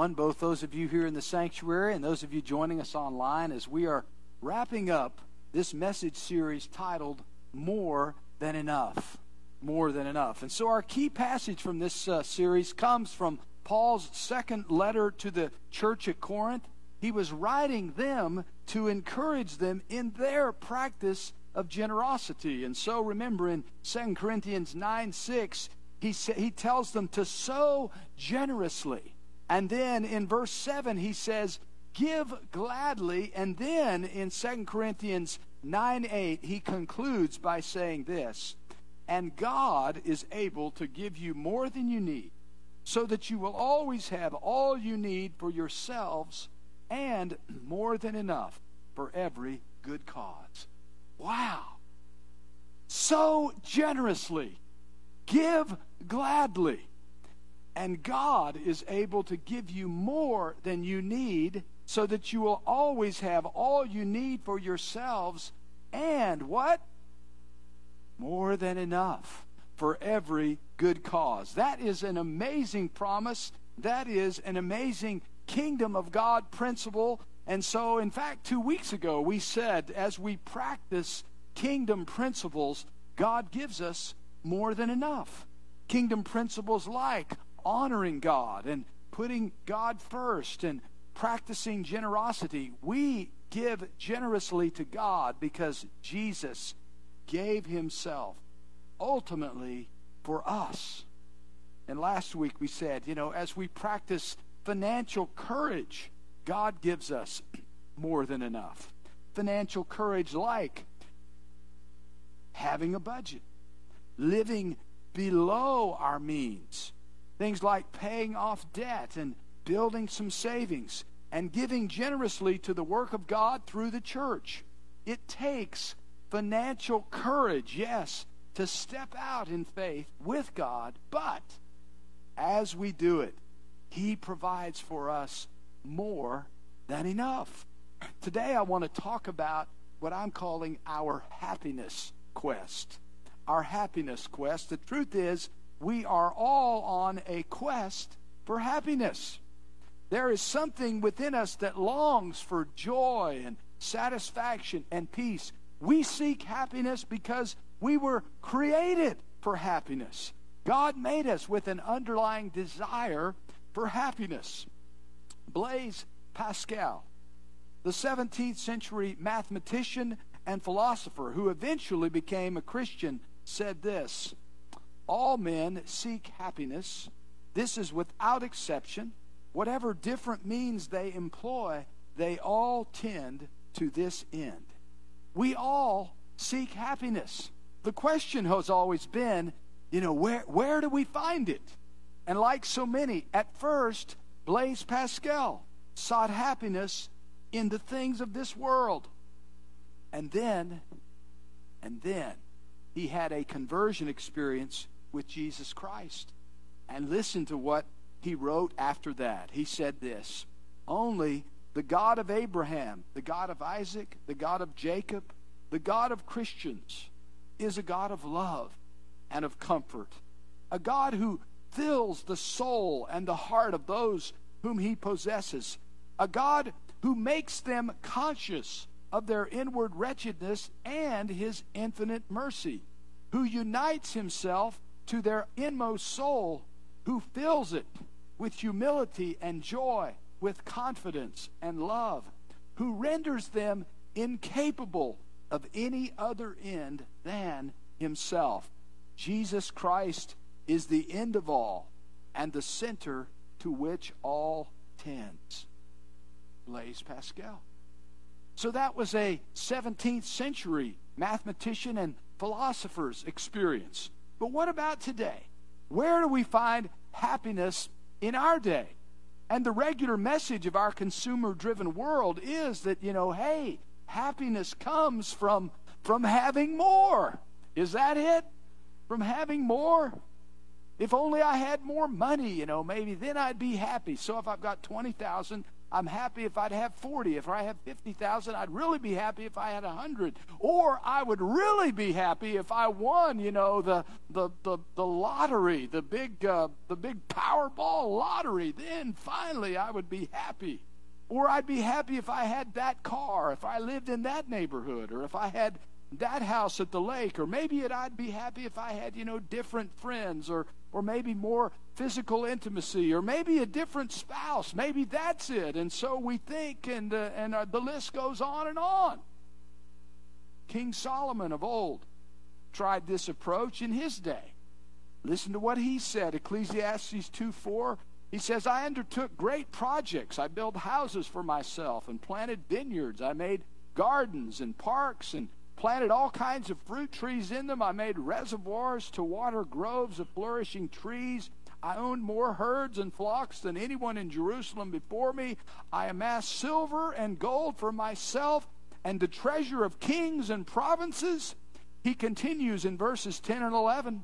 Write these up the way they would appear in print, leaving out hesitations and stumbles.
everyone, both those of you here in the sanctuary and those of you joining us online, as we are wrapping up this message series titled More Than Enough. More Than Enough. And so our key passage from this series comes from Paul's second letter to the church at Corinth. He was writing them to encourage them in their practice of generosity. And so remember in 2 Corinthians 9:6, he tells them to sow generously. And then in verse 7, he says, give gladly. And then in 2 Corinthians 9:8, he concludes by saying this, and God is able to give you more than you need, so that you will always have all you need for yourselves and more than enough for every good cause. Wow. Sow generously. Give gladly. And God is able to give you more than you need, so that you will always have all you need for yourselves and what? More than enough for every good cause. That is an amazing promise. That is an amazing kingdom of God principle. And so, in fact, 2 weeks ago, we said as we practice kingdom principles, God gives us more than enough. Kingdom principles like honoring God and putting God first and practicing generosity. We give generously to God because Jesus gave himself ultimately for us. And last week we said, as we practice financial courage, God gives us more than enough. Financial courage like having a budget, living below our means, things like paying off debt and building some savings and giving generously to the work of God through the church. It takes financial courage, yes, to step out in faith with God, but as we do it, he provides for us more than enough. Today I want to talk about what I'm calling our happiness quest. Our happiness quest. The truth is, we are all on a quest for happiness. There is something within us that longs for joy and satisfaction and peace. We seek happiness because we were created for happiness. God made us with an underlying desire for happiness. Blaise Pascal, the 17th century mathematician and philosopher who eventually became a Christian, said this, all men seek happiness. This is without exception. Whatever different means they employ, they all tend to this end. We all seek happiness. The question has always been, where do we find it? And like so many, at first, Blaise Pascal sought happiness in the things of this world. And then, he had a conversion experience with Jesus Christ. And listen to what he wrote after that. He said this, only the God of Abraham, the God of Isaac, the God of Jacob, the God of Christians is a God of love and of comfort, a God who fills the soul and the heart of those whom he possesses, a God who makes them conscious of their inward wretchedness and his infinite mercy, who unites himself to their inmost soul, who fills it with humility and joy, with confidence and love, who renders them incapable of any other end than himself. Jesus Christ is the end of all and the center to which all tends. Blaise Pascal. So that was a 17th century mathematician and philosopher's experience. But what about today? Where do we find happiness in our day? And the regular message of our consumer-driven world is that, hey, happiness comes from having more. Is that it? From having more? If only I had more money, maybe then I'd be happy. So if I've got $20,000, I'm happy if I'd have 40. If I have 50,000, I'd really be happy if I had 100. Or I would really be happy if I won, the lottery, the big Powerball lottery. Then finally I would be happy. Or I'd be happy if I had that car, if I lived in that neighborhood, or if I had that house at the lake, or maybe I'd be happy if I had, different friends, or maybe more physical intimacy, or maybe a different spouse. Maybe that's it. And so we think, and the list goes on and on. King Solomon of old tried this approach in his day. Listen to what he said, Ecclesiastes 2:4. He says, I undertook great projects. I built houses for myself and planted vineyards. I made gardens and parks and planted all kinds of fruit trees in them. I made reservoirs to water groves of flourishing trees. I owned more herds and flocks than anyone in Jerusalem before me. I amassed silver and gold for myself and the treasure of kings and provinces. He continues in verses 10 and 11.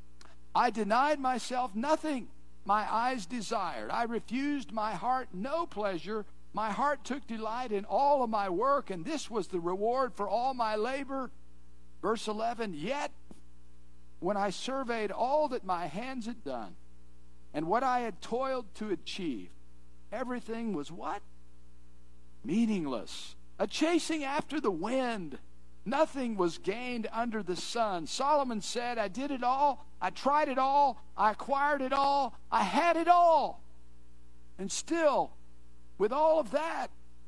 I denied myself nothing my eyes desired. I refused my heart no pleasure. My heart took delight in all of my work, and this was the reward for all my labor. Verse 11, yet when I surveyed all that my hands had done and what I had toiled to achieve, everything was what? Meaningless. A chasing after the wind. Nothing was gained under the sun. Solomon said, I did it all. I tried it all. I acquired it all. I had it all. And still, with all of that,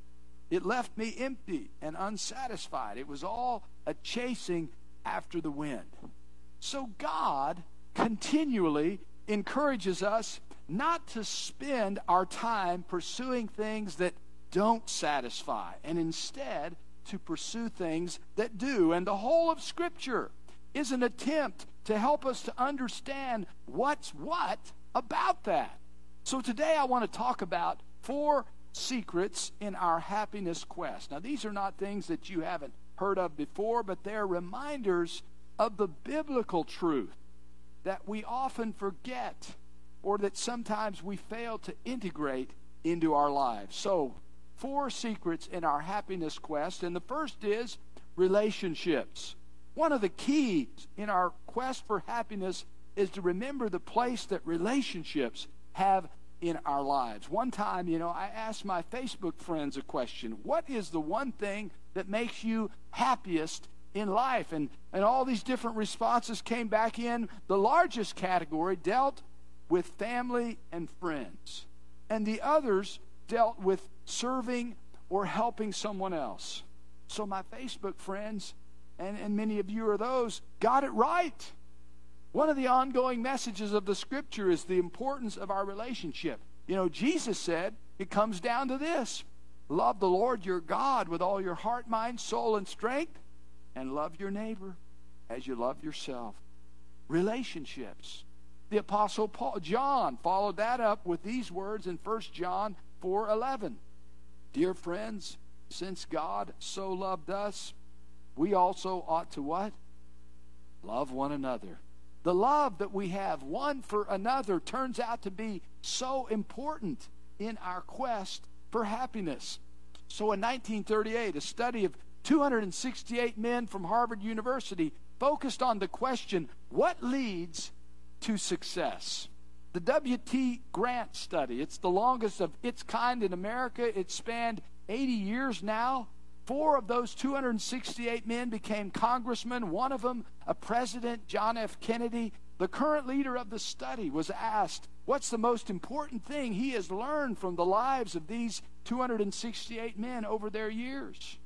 it left me empty and unsatisfied. It was all a chasing after the wind. So God continually encourages us not to spend our time pursuing things that don't satisfy, and instead to pursue things that do. And the whole of Scripture is an attempt to help us to understand what's what about that. So today I want to talk about 4 secrets in our happiness quest. Now, these are not things that you haven't heard of before, but they're reminders of the biblical truth that we often forget, or that sometimes we fail to integrate into our lives. So, 4 secrets in our happiness quest, and the first is relationships. One of the keys in our quest for happiness is to remember the place that relationships have in our lives. One time, I asked my Facebook friends a question. What is the one thing that makes you happiest in life? And all these different responses came back in. The largest category dealt with family and friends, and the others dealt with serving or helping someone else. So my Facebook friends, and many of you are those, got it right. One of the ongoing messages of the Scripture is the importance of our relationship. Jesus said it comes down to this: love the Lord your God with all your heart, mind, soul, and strength, and love your neighbor as you love yourself. Relationships. The Apostle John followed that up with these words in 1 John 4:11. Dear friends, since God so loved us, we also ought to what? Love one another. The love that we have one for another turns out to be so important in our quest for happiness. So in 1938, a study of 268 men from Harvard University focused on the question, what leads to success? The W.T. Grant study, it's the longest of its kind in America. It spanned 80 years now. 4 of those 268 men became congressmen, one of them a president, John F. Kennedy. The current leader of the study was asked, what's the most important thing he has learned from the lives of these 268 men over their years?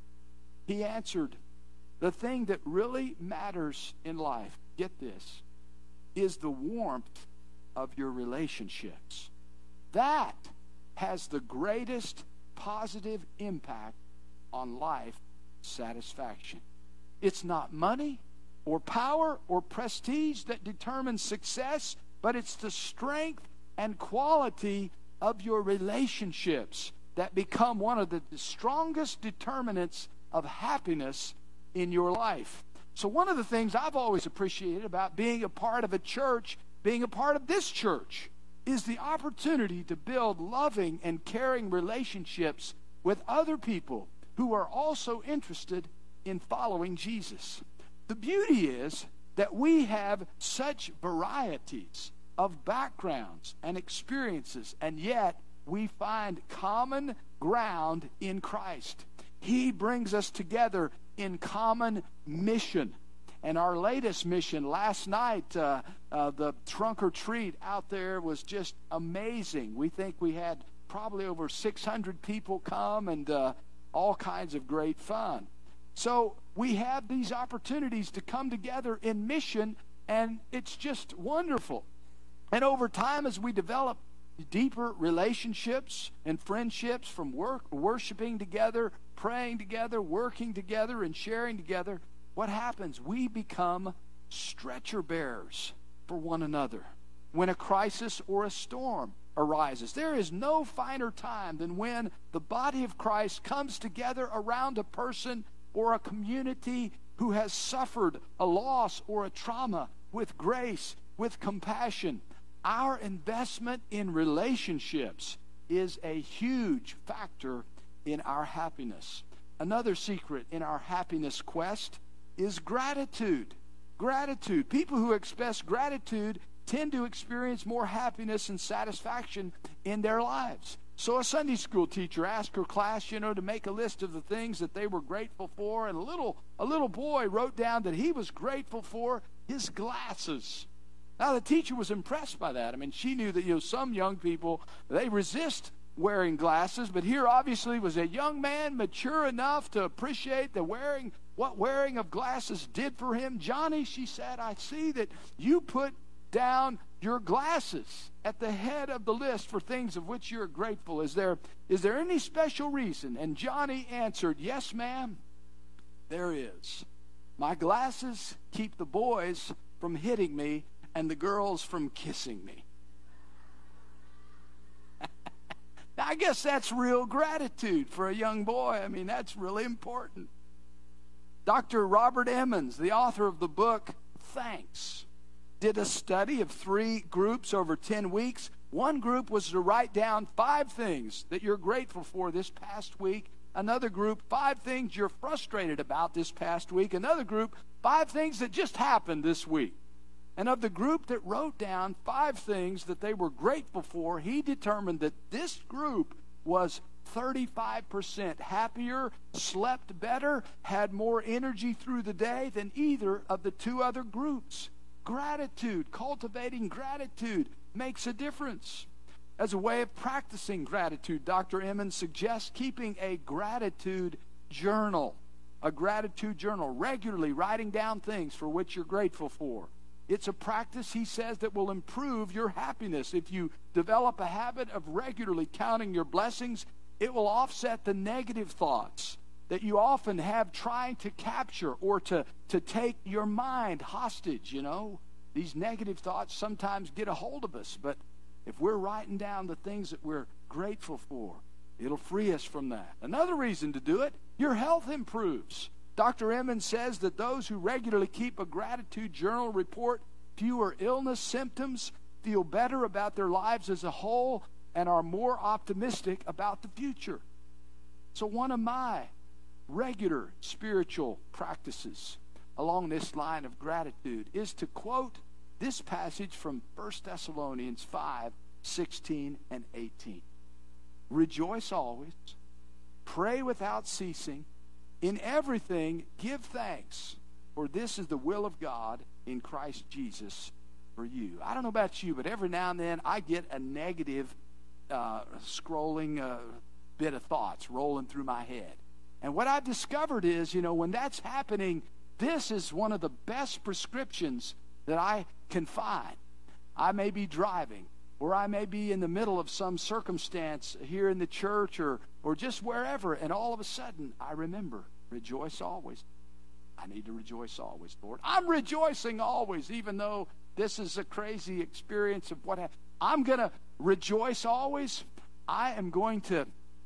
He answered, the thing that really matters in life, get this, is the warmth of your relationships. That has the greatest positive impact on life satisfaction. It's not money or power or prestige that determines success, but it's the strength and quality of your relationships that become one of the strongest determinants of happiness in your life. So one of the things I've always appreciated about being a part of a church, being a part of this church, is the opportunity to build loving and caring relationships with other people who are also interested in following Jesus. The beauty is that we have such varieties of backgrounds and experiences, and yet we find common ground in Christ. He brings us together in common mission. And our latest mission last night, the trunk or treat out there was just amazing. We think we had probably over 600 people come, and all kinds of great fun. So we have these opportunities to come together in mission, and it's just wonderful. And over time, as we develop deeper relationships and friendships from worshiping together, praying together, working together, and sharing together, what happens? We become stretcher bearers for one another. When a crisis or a storm arises, there is no finer time than when the body of Christ comes together around a person or a community who has suffered a loss or a trauma with grace, with compassion. Our investment in relationships is a huge factor in our happiness. Another secret in our happiness quest is gratitude. Gratitude. People who express gratitude tend to experience more happiness and satisfaction in their lives. So a Sunday school teacher asked her class, to make a list of the things that they were grateful for, and a little boy wrote down that he was grateful for his glasses. Now, the teacher was impressed by that. I mean, she knew that, some young people, they resist wearing glasses, but here obviously was a young man mature enough to appreciate what wearing of glasses did for him. Johnny, she said, I see that you put down your glasses at the head of the list for things of which you're grateful. Is there any special reason? And Johnny answered, yes, ma'am, there is. My glasses keep the boys from hitting me and the girls from kissing me. Now, I guess that's real gratitude for a young boy. I mean, that's really important. Dr. Robert Emmons, the author of the book Thanks, did a study of 3 groups over 10 weeks. One group was to write down 5 things that you're grateful for this past week. Another group, 5 things you're frustrated about this past week. Another group, 5 things that just happened this week. And of the group that wrote down 5 things that they were grateful for, he determined that this group was 35% happier, slept better, had more energy through the day than either of the 2 other groups. Gratitude, cultivating gratitude makes a difference. As a way of practicing gratitude, Dr. Emmons suggests keeping a gratitude journal. A gratitude journal, regularly writing down things for which you're grateful for. It's a practice, he says, that will improve your happiness. If you develop a habit of regularly counting your blessings, it will offset the negative thoughts that you often have trying to capture or to take your mind hostage, These negative thoughts sometimes get a hold of us, but if we're writing down the things that we're grateful for, it'll free us from that. Another reason to do it, your health improves. Dr. Emmons says that those who regularly keep a gratitude journal report fewer illness symptoms, feel better about their lives as a whole, and are more optimistic about the future. So one of my regular spiritual practices along this line of gratitude is to quote this passage from 1 Thessalonians 5:16 and 18. Rejoice always, pray without ceasing, in everything give thanks, for this is the will of God in Christ Jesus for you. I don't know about you, but every now and then I get a negative scrolling bit of thoughts rolling through my head. And what I've discovered is, when that's happening, this is one of the best prescriptions that I can find. I may be driving, or I may be in the middle of some circumstance here in the church or just wherever, and all of a sudden I remember, rejoice always. I need to rejoice always, Lord. I'm rejoicing always, even though this is a crazy experience of what happened. I'm going to rejoice always. I'm going to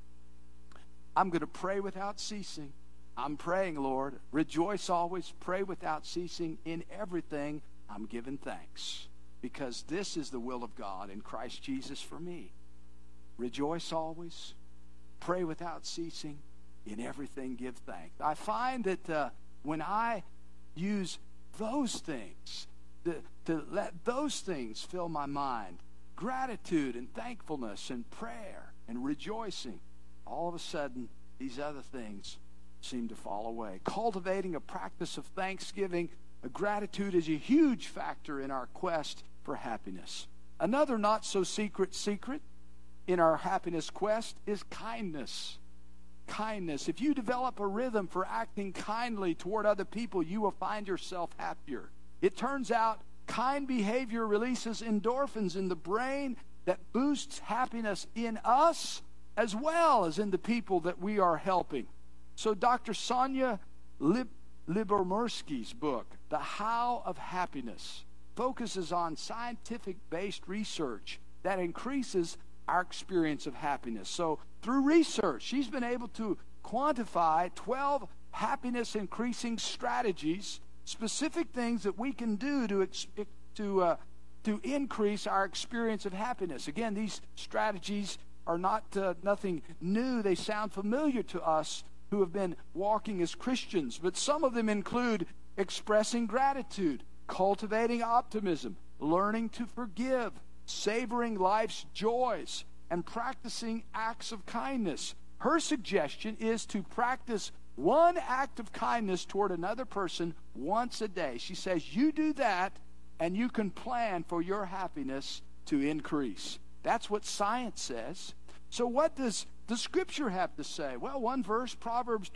pray without ceasing. I'm praying, Lord, rejoice always, pray without ceasing. In everything, I'm giving thanks. because this is the will of God in Christ Jesus for me. Rejoice always, pray without ceasing, in everything give thanks. I find that when I use those things, to let those things fill my mind, gratitude and thankfulness and prayer and rejoicing, all of a sudden these other things seem to fall away. Cultivating a practice of thanksgiving, gratitude is a huge factor in our quest for happiness. Another not so secret in our happiness quest is kindness. Kindness. If you develop a rhythm for acting kindly toward other people, you will find yourself happier. It turns out kind behavior releases endorphins in the brain that boosts happiness in us as well as in the people that we are helping. So Dr. Sonia Lyubomirsky's book, The How of Happiness, focuses on scientific-based research that increases our experience of happiness. So through research, she's been able to quantify 12 happiness-increasing strategies, specific things that we can do to increase our experience of happiness. Again, these strategies are not nothing new. They sound familiar to us who have been walking as Christians, but some of them include expressing gratitude, cultivating optimism, learning to forgive, savoring life's joys, and practicing acts of kindness. Her suggestion is to practice one act of kindness toward another person once a day. She says you do that and you can plan for your happiness to increase. That's what science says. So what does the Scripture have to say? Well, one verse, Proverbs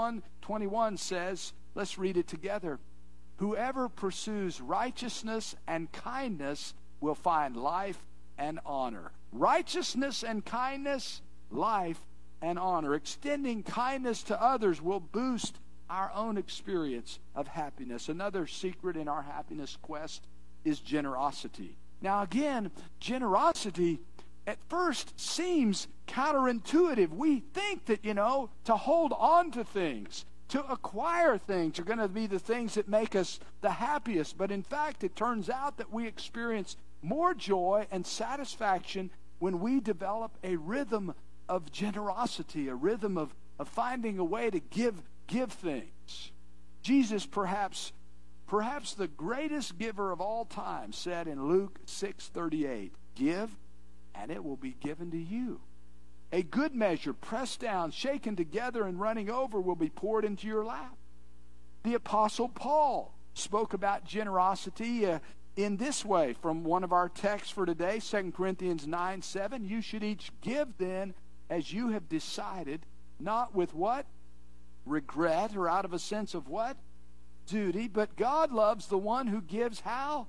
21:21 says, let's read it together. Whoever pursues righteousness and kindness will find life and honor. Righteousness and kindness, life and honor. Extending kindness to others will boost our own experience of happiness. Another secret in our happiness quest is generosity. Now again, generosity at first seems counterintuitive. We think that, to hold on to things, to acquire things are going to be the things that make us the happiest. But in fact, it turns out that we experience more joy and satisfaction when we develop a rhythm of generosity, a rhythm of finding a way to give things. Jesus, perhaps the greatest giver of all time, said in Luke 6:38, give, and it will be given to you. A good measure, pressed down, shaken together, and running over will be poured into your lap. The Apostle Paul spoke about generosity in this way from one of our texts for today, 2 Corinthians 9:7. You should each give then as you have decided, not with what? Regret, or out of a sense of what? Duty. But God loves the one who gives how?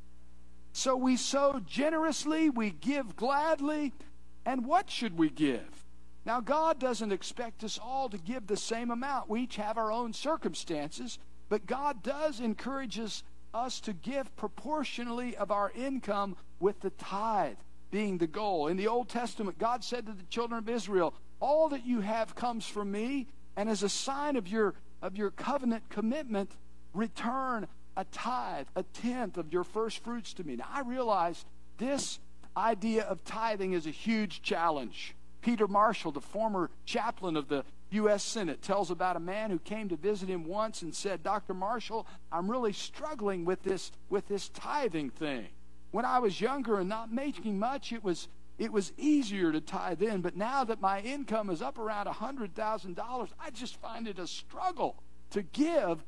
So we sow generously, we give gladly. And what should we give? Now, God doesn't expect us all to give the same amount. We each have our own circumstances, but God does encourage us to give proportionally of our income, with the tithe being the goal. In the Old Testament, God said to the children of Israel, all that you have comes from me, and as a sign of your covenant commitment, return a tithe, a tenth of your first fruits to me. Now, I realize this idea of tithing is a huge challenge. Peter Marshall, the former chaplain of the U.S. Senate, tells about a man who came to visit him once and said, Dr. Marshall, I'm really struggling with this tithing thing. When I was younger and not making much, it was easier to tithe in, but now that my income is up around $100,000, I just find it a struggle to give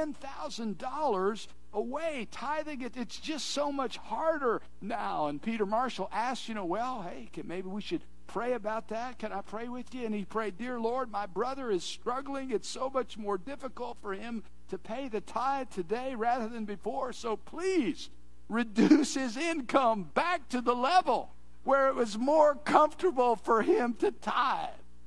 $10,000 away. Tithing, it's just so much harder now. And Peter Marshall asked, maybe we should pray about that. Can I pray with you? And he prayed, Dear Lord, my brother is struggling. It's so much more difficult for him to pay the tithe today rather than before. So please reduce his income back to the level where it was more comfortable for him to tithe.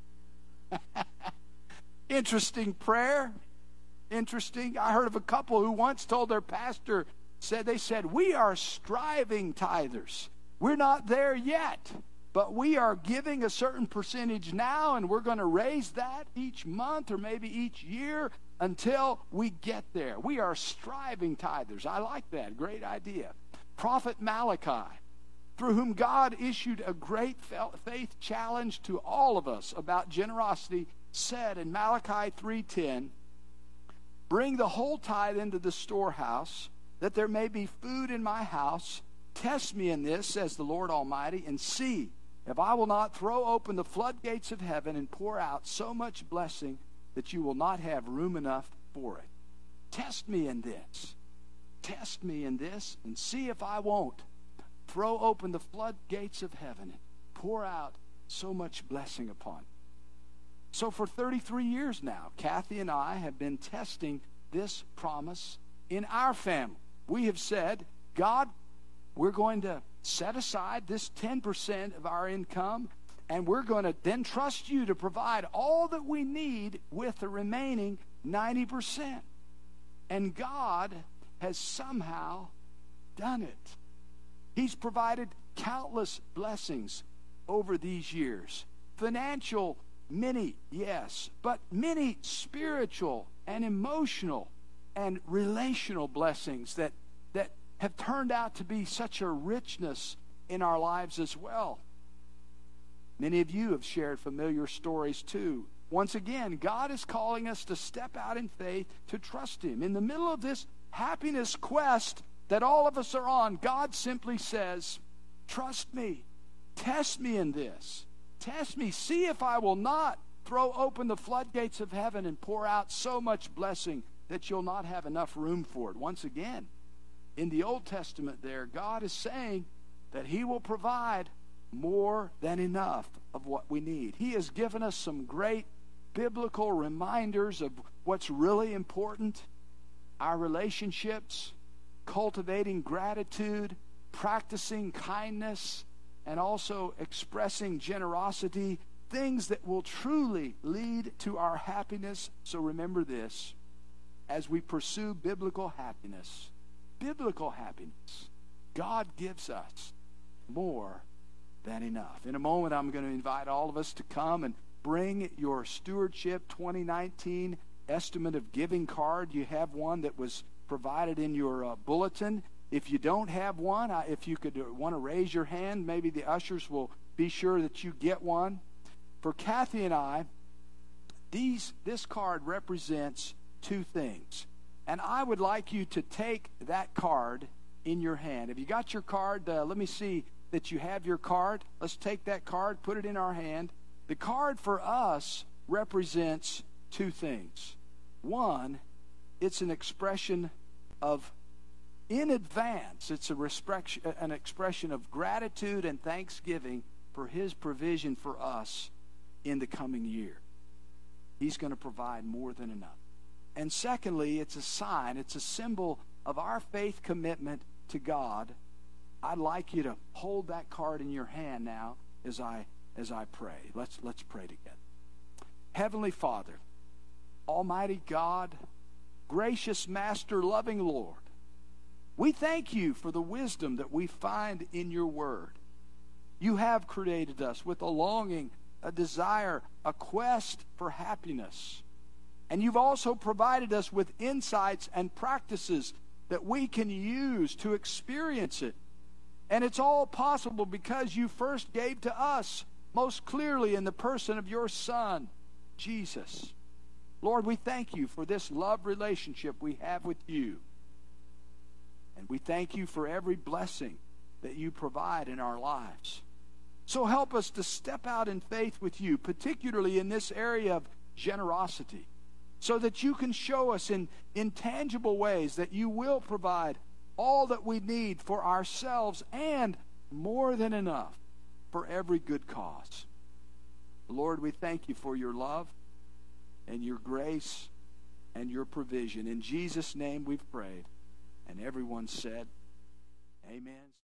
Interesting prayer. Interesting. I heard of a couple who once told their pastor, they said, we are striving tithers. We're not there yet, but we are giving a certain percentage now, and we're going to raise that each month or maybe each year until we get there. We are striving tithers. I like that. Great idea. prophet Malachi, through whom God issued a great faith challenge to all of us about generosity, said in Malachi 3:10, "Bring the whole tithe into the storehouse, that there may be food in my house. Test me in this, says the Lord Almighty, and see if I will not throw open the floodgates of heaven and pour out so much blessing that you will not have room enough for it." Test me in this. Test me in this and see if I won't throw open the floodgates of heaven and pour out so much blessing upon you. So for 33 years now, Kathy and I have been testing this promise in our family. We have said, God, we're going to set aside this 10% of our income, and we're going to then trust you to provide all that we need with the remaining 90%. And God has somehow done it. He's provided countless blessings over these years. Financial, many, yes, but many spiritual and emotional and relational blessings that have turned out to be such a richness in our lives as well. Many of you have shared familiar stories too. Once again, God is calling us to step out in faith, to trust Him. In the middle of this happiness quest that all of us are on, God simply says, trust me. Test me in this. Test me. See if I will not throw open the floodgates of heaven and pour out so much blessing that you'll not have enough room for it. Once again, in the Old Testament there, God is saying that He will provide more than enough of what we need. He has given us some great biblical reminders of what's really important: our relationships, cultivating gratitude, practicing kindness, and also expressing generosity, things that will truly lead to our happiness. So remember this: as we pursue biblical happiness, God gives us more than enough. In a moment, I'm going to invite all of us to come and bring your Stewardship 2019 Estimate of Giving card. You have one that was provided in your bulletin. If you don't have one, if you could want to raise your hand, maybe the ushers will be sure that you get one. For Kathy and I, this card represents two things. And I would like you to take that card in your hand. Have you got your card? Let me see that you have your card. Let's take that card, put it in our hand. The card for us represents two things. One, it's an expression of, in advance, it's an expression of gratitude and thanksgiving for His provision for us in the coming year. He's going to provide more than enough. And secondly, it's a sign, it's a symbol of our faith commitment to God. I'd like you to hold that card in your hand now as I pray. Let's pray together. Heavenly Father, Almighty God, gracious Master, loving Lord, we thank you for the wisdom that we find in your word. You have created us with a longing, a desire, a quest for happiness. And you've also provided us with insights and practices that we can use to experience it. And it's all possible because you first gave to us most clearly in the person of your Son, Jesus. Lord, we thank you for this love relationship we have with you. And we thank you for every blessing that you provide in our lives. So help us to step out in faith with you, particularly in this area of generosity, so that you can show us in tangible ways that you will provide all that we need for ourselves and more than enough for every good cause. Lord, we thank you for your love and your grace and your provision. In Jesus' name we've prayed. And everyone said, amen.